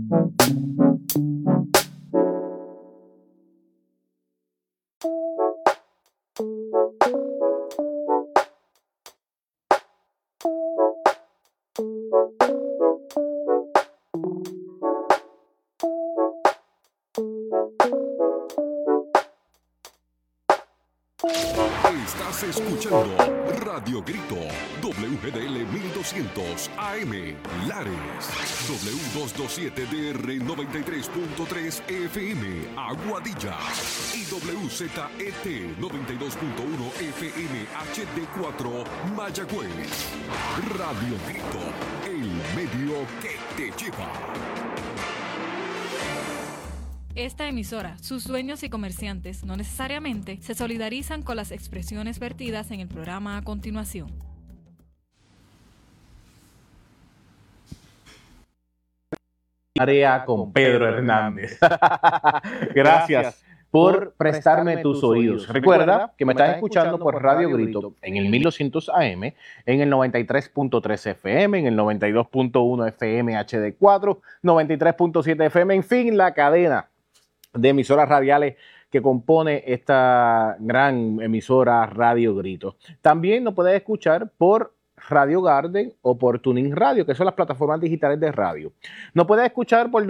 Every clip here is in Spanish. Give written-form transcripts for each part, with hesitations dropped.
Estás escuchando Radio Grito, WGDL 1200 AM, Lares, W227DR 93.3 FM, Aguadilla, y WZET 92.1 FM HD4, Mayagüez. Radio Grito, el medio que te lleva. Esta emisora, sus dueños y comerciantes no necesariamente se solidarizan con las expresiones vertidas en el programa a continuación. Área con Pedro Hernández. Gracias por prestarme tus oídos. Recuerda que me estás escuchando por Radio Grito en el 1200 AM, en el 93.3 FM, en el 92.1 FM HD4, 93.7 FM, en fin, la cadena de emisoras radiales que compone esta gran emisora Radio Grito. También nos puedes escuchar por Radio Garden o por Tuning Radio, que son las plataformas digitales de radio. Nos puedes escuchar por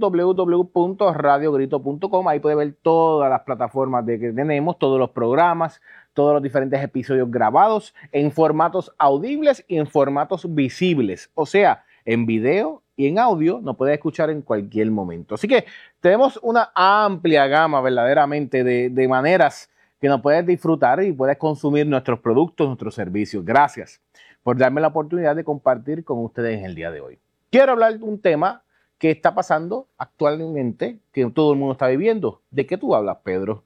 www.radiogrito.com. Ahí puedes ver todas las plataformas que tenemos, todos los programas, todos los diferentes episodios grabados en formatos audibles y en formatos visibles. O sea, en video y en audio nos puedes escuchar en cualquier momento. Así que tenemos una amplia gama verdaderamente de maneras que nos puedes disfrutar y puedes consumir nuestros productos, nuestros servicios. Gracias por darme la oportunidad de compartir con ustedes en el día de hoy. Quiero hablar de un tema que está pasando actualmente, que todo el mundo está viviendo. ¿De qué tú hablas, Pedro?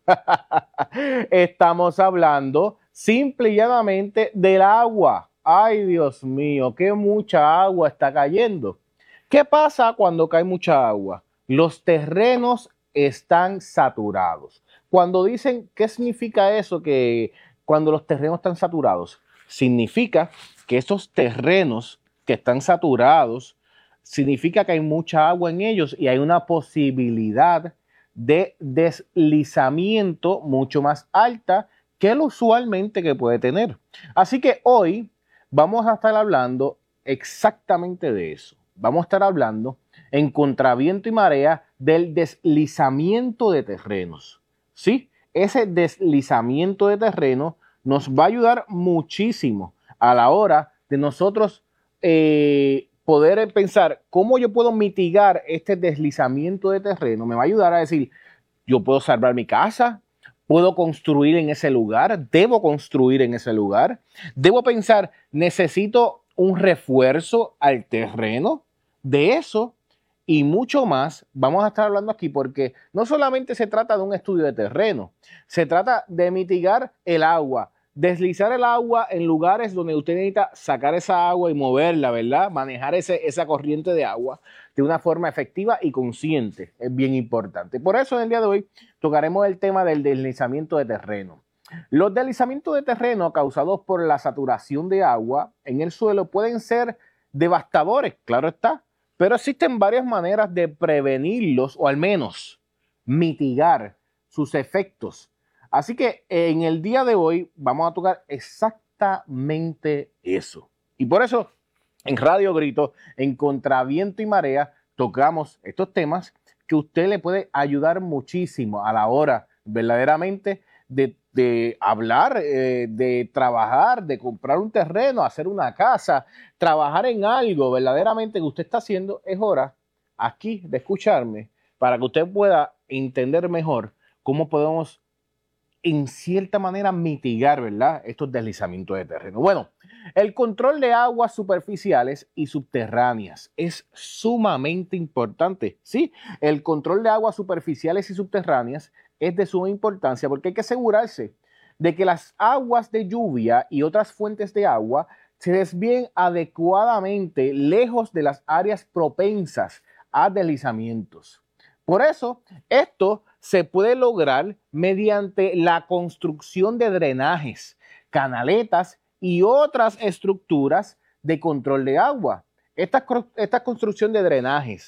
Estamos hablando simple y llanamente del agua. Ay, Dios mío, qué mucha agua está cayendo. ¿Qué pasa cuando cae mucha agua? Los terrenos están saturados. Cuando dicen, ¿qué significa eso? Que cuando los terrenos están saturados, significa que esos terrenos que están saturados, significa que hay mucha agua en ellos y hay una posibilidad de deslizamiento mucho más alta que lo usualmente que puede tener. Así que hoy vamos a estar hablando exactamente de eso. Vamos a estar hablando en contraviento y marea del deslizamiento de terrenos. ¿Sí? Ese deslizamiento de terreno nos va a ayudar muchísimo a la hora de nosotros poder pensar cómo yo puedo mitigar este deslizamiento de terreno. Me va a ayudar a decir, yo puedo salvar mi casa, puedo construir en ese lugar, debo construir en ese lugar, debo pensar, necesito un refuerzo al terreno. De eso y mucho más vamos a estar hablando aquí, porque no solamente se trata de un estudio de terreno, se trata de mitigar el agua, deslizar el agua en lugares donde usted necesita sacar esa agua y moverla, ¿verdad? Manejar esa corriente de agua de una forma efectiva y consciente. Es bien importante. Por eso en el día de hoy tocaremos el tema del deslizamiento de terreno. Los deslizamientos de terreno causados por la saturación de agua en el suelo pueden ser devastadores, claro está, pero existen varias maneras de prevenirlos o al menos mitigar sus efectos. Así que en el día de hoy vamos a tocar exactamente eso. Y por eso en Radio Grito, en Contraviento y Marea, tocamos estos temas que usted le puede ayudar muchísimo a la hora verdaderamente de hablar, de trabajar, de comprar un terreno, hacer una casa, trabajar en algo verdaderamente que usted está haciendo. Es hora aquí de escucharme para que usted pueda entender mejor cómo podemos en cierta manera mitigar, ¿verdad?, estos deslizamientos de terreno. Bueno, el control de aguas superficiales y subterráneas es sumamente importante. Sí, el control de aguas superficiales y subterráneas es de suma importancia porque hay que asegurarse de que las aguas de lluvia y otras fuentes de agua se desvíen adecuadamente lejos de las áreas propensas a deslizamientos. Por eso, esto se puede lograr mediante la construcción de drenajes, canaletas y otras estructuras de control de agua. Esta construcción de drenajes,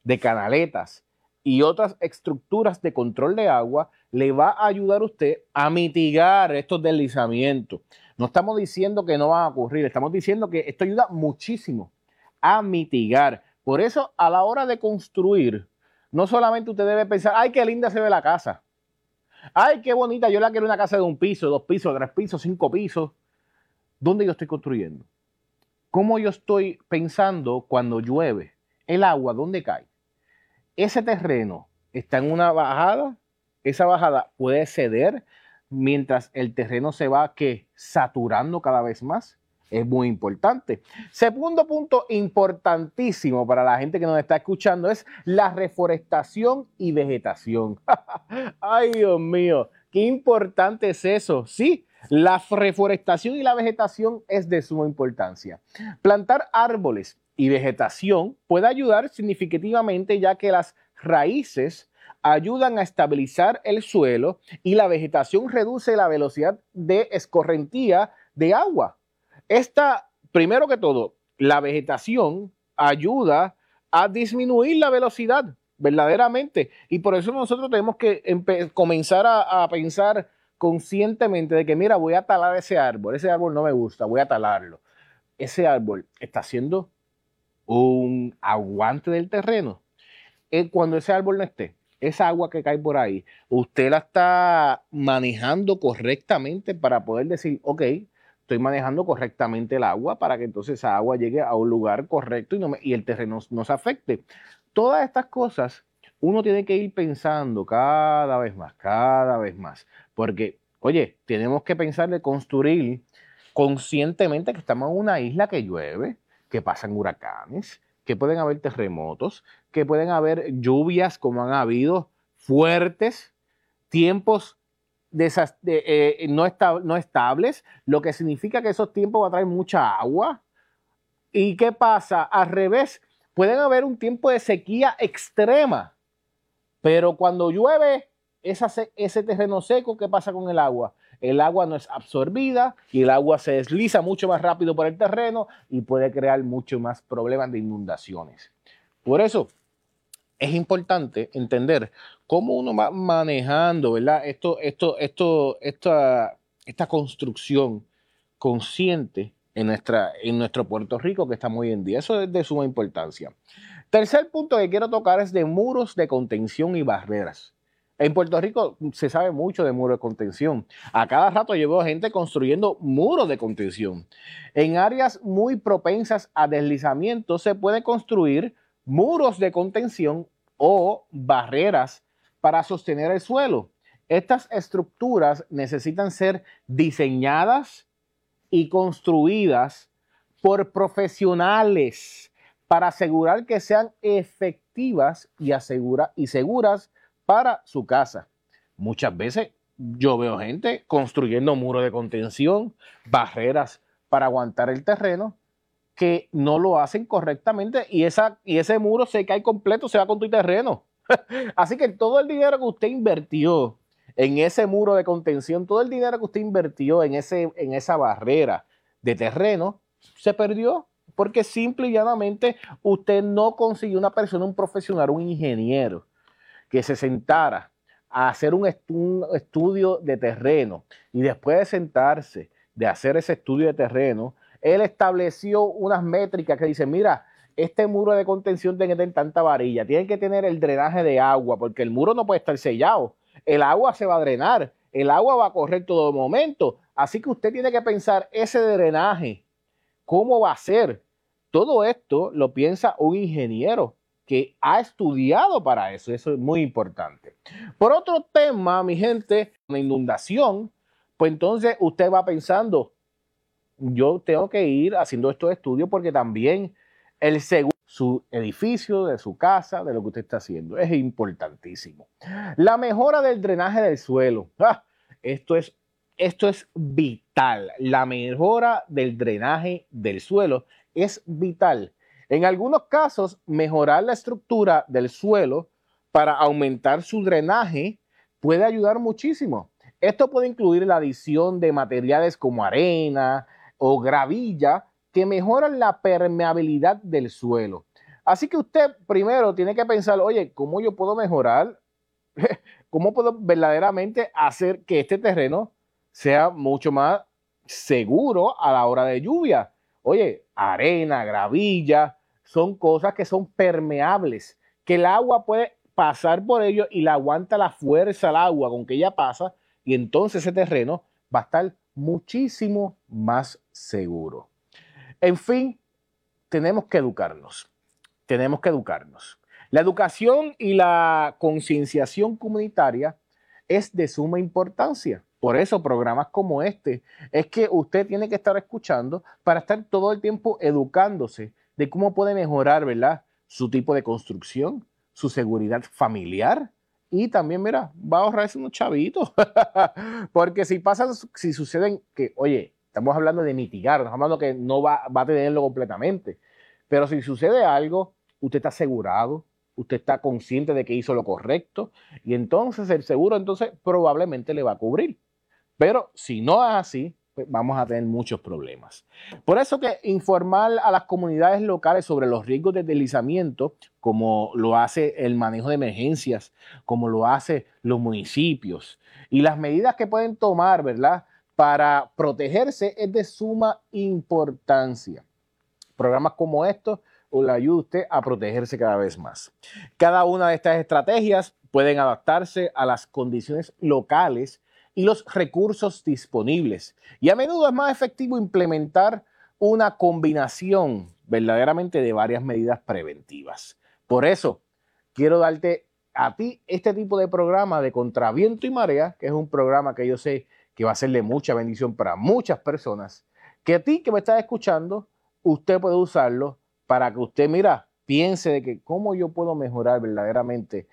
de canaletas y otras estructuras de control de agua, le va a ayudar a usted a mitigar estos deslizamientos. No estamos diciendo que no van a ocurrir, estamos diciendo que esto ayuda muchísimo a mitigar. Por eso, a la hora de construir, no solamente usted debe pensar, ay, qué linda se ve la casa. Ay, qué bonita, yo la quiero una casa de 1 piso, 2 pisos, 3 pisos, 5 pisos. ¿Dónde yo estoy construyendo? ¿Cómo yo estoy pensando cuando llueve? El agua, ¿dónde cae? Ese terreno está en una bajada, esa bajada puede ceder mientras el terreno se va saturando cada vez más. Es muy importante. Segundo punto importantísimo para la gente que nos está escuchando es la reforestación y vegetación. Ay, Dios mío, qué importante es eso. Sí, la reforestación y la vegetación es de suma importancia. Plantar árboles y vegetación puede ayudar significativamente, ya que las raíces ayudan a estabilizar el suelo y la vegetación reduce la velocidad de escorrentía de agua. Primero que todo, la vegetación ayuda a disminuir la velocidad verdaderamente, y por eso nosotros tenemos que comenzar a pensar conscientemente de que, mira, voy a talar ese árbol no me gusta, voy a talarlo. Ese árbol está haciendo un aguante del terreno. Cuando ese árbol no esté, esa agua que cae por ahí, usted la está manejando correctamente para poder decir, ok, estoy manejando correctamente el agua para que entonces esa agua llegue a un lugar correcto y el terreno no se afecte. Todas estas cosas uno tiene que ir pensando cada vez más, porque, oye, tenemos que pensar de construir conscientemente que estamos en una isla que llueve, que pasan huracanes, que pueden haber terremotos, que pueden haber lluvias como han habido fuertes, tiempos no estables, lo que significa que esos tiempos van a traer mucha agua. ¿Y qué pasa? Al revés, pueden haber un tiempo de sequía extrema, pero cuando llueve ese terreno seco, ¿qué pasa con el agua? El agua no es absorbida y el agua se desliza mucho más rápido por el terreno y puede crear mucho más problemas de inundaciones. Por eso es importante entender cómo uno va manejando, ¿verdad? Esta construcción consciente en nuestro Puerto Rico que estamos hoy en día. Eso es de suma importancia. Tercer punto que quiero tocar es de muros de contención y barreras. En Puerto Rico se sabe mucho de muros de contención. A cada rato yo veo gente construyendo muros de contención. En áreas muy propensas a deslizamientos se puede construir muros de contención o barreras para sostener el suelo. Estas estructuras necesitan ser diseñadas y construidas por profesionales para asegurar que sean efectivas y seguras para su casa. Muchas veces yo veo gente construyendo muros de contención, barreras para aguantar el terreno, que no lo hacen correctamente y ese muro se cae completo, se va con tu terreno. Así que todo el dinero que usted invirtió en ese muro de contención, todo el dinero que usted invirtió en esa barrera de terreno, se perdió porque simple y llanamente usted no consiguió una persona, un profesional, un ingeniero que se sentara a hacer un estudio de terreno y después de sentarse, de hacer ese estudio de terreno, él estableció unas métricas que dicen, mira, este muro de contención tiene que tener tanta varilla, tiene que tener el drenaje de agua, porque el muro no puede estar sellado. El agua se va a drenar, el agua va a correr todo momento. Así que usted tiene que pensar ese drenaje, ¿cómo va a ser? Todo esto lo piensa un ingeniero que ha estudiado para eso. Eso es muy importante. Por otro tema, mi gente, la inundación, pues entonces usted va pensando, yo tengo que ir haciendo estos estudios porque también el seguro, su edificio, de su casa, de lo que usted está haciendo, es importantísimo. La mejora del drenaje del suelo. Esto es vital. La mejora del drenaje del suelo es vital. En algunos casos, mejorar la estructura del suelo para aumentar su drenaje puede ayudar muchísimo. Esto puede incluir la adición de materiales como arena o gravilla que mejoran la permeabilidad del suelo. Así que usted primero tiene que pensar, oye, ¿cómo yo puedo mejorar? ¿Cómo puedo verdaderamente hacer que este terreno sea mucho más seguro a la hora de lluvia? Oye, arena, gravilla, son cosas que son permeables, que el agua puede pasar por ellos y le aguanta la fuerza al agua con que ella pasa, y entonces ese terreno va a estar muchísimo más seguro. En fin, tenemos que educarnos. Tenemos que educarnos. La educación y la concienciación comunitaria es de suma importancia. Por eso programas como este es que usted tiene que estar escuchando para estar todo el tiempo educándose de cómo puede mejorar, ¿verdad?, su tipo de construcción, su seguridad familiar y también, mira, va a ahorrarse unos chavitos. Porque si suceden que, oye, estamos hablando de mitigar, estamos hablando que no va a tenerlo completamente. Pero si sucede algo, usted está asegurado, usted está consciente de que hizo lo correcto y entonces el seguro entonces probablemente le va a cubrir. Pero si no es así, pues vamos a tener muchos problemas. Por eso que informar a las comunidades locales sobre los riesgos de deslizamiento, como lo hace el manejo de emergencias, como lo hacen los municipios, y las medidas que pueden tomar, ¿verdad?, para protegerse, es de suma importancia. Programas como estos le ayudan a usted a protegerse cada vez más. Cada una de estas estrategias pueden adaptarse a las condiciones locales y los recursos disponibles. Y a menudo es más efectivo implementar una combinación verdaderamente de varias medidas preventivas. Por eso, quiero darte a ti este tipo de programa de Contra Viento y Marea, que es un programa que yo sé que va a ser de mucha bendición para muchas personas, que a ti que me estás escuchando, usted puede usarlo para que usted, mira, piense de que cómo yo puedo mejorar verdaderamente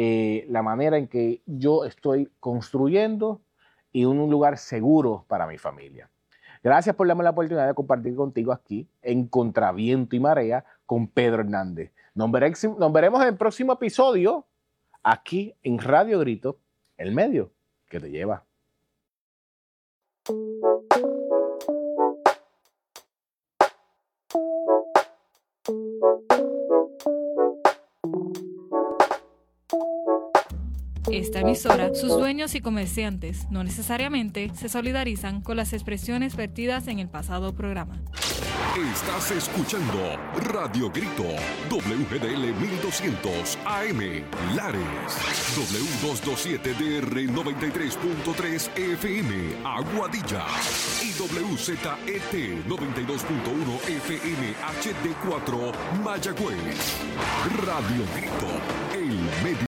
la manera en que yo estoy construyendo y un lugar seguro para mi familia. Gracias por darme la oportunidad de compartir contigo aquí en Contra Viento y Marea con Pedro Hernández. Nos veremos en el próximo episodio aquí en Radio Grito, el medio que te lleva. Esta emisora, sus dueños y comerciantes no necesariamente se solidarizan con las expresiones vertidas en el pasado programa. Estás escuchando Radio Grito, WGDL 1200 AM, Lares, W227DR 93.3 FM, Aguadilla, y WZET 92.1 FM HD4, Mayagüez. Radio Grito,